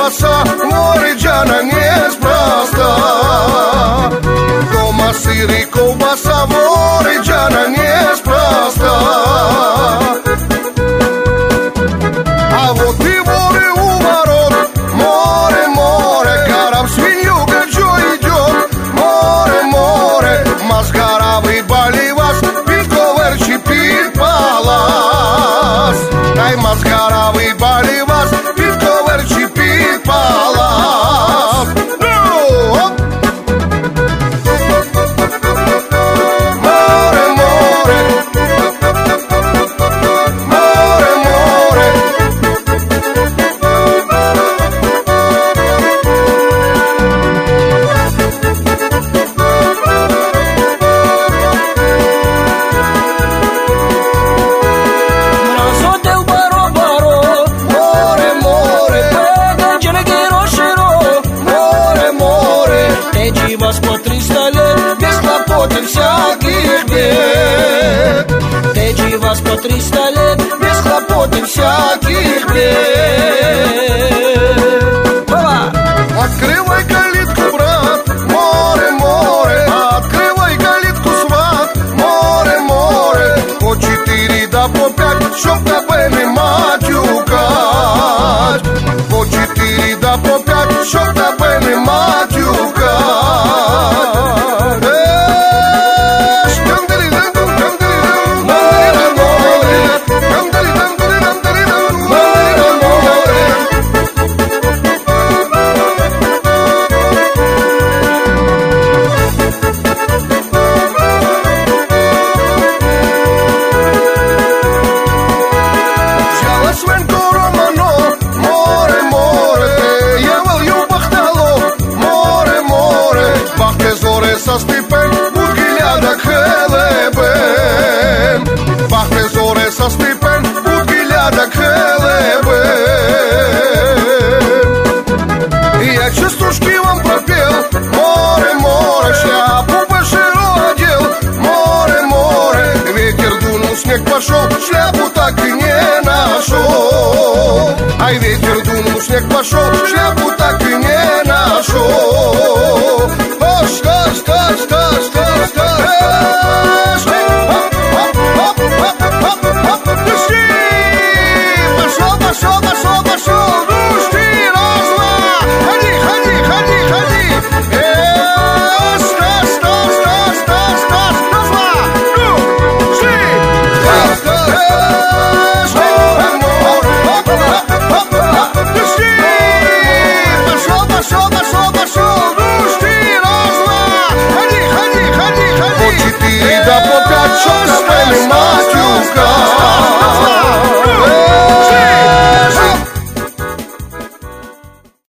колбаса, море джана неспроста. Дома сыр и колбаса, море джана неспроста. А вот и воры у ворот, море, море, карам свинью гачо идет. Море, море, мазгаравый баливас, питковерчи пит палас. Дай мазгаравый баливас, питковерчи пит палас. Вас по 300 лет без хлопот и всяких бед. Теджи вас по 300 лет без хлопот и всяких бед. Баба! Открывай калитку, брат, море, море. Открывай калитку, сват, море, море. По 4 да по 5, чтоб тебе не матюкать. По 4 да по 5, чтоб тебе не матюкать. Со степен Будгиляда хелебен. Бахте зоре со степен Будгиляда хелебен. И я частушки вам пропел. Море, море, шляпу поширо одел. Море, море, ветер дунул, снег пошел, шляпу так и не нашел. Ай, ветер дунул, снег пошел, шляпу так и не нашел. Да по 5 часов, матюка.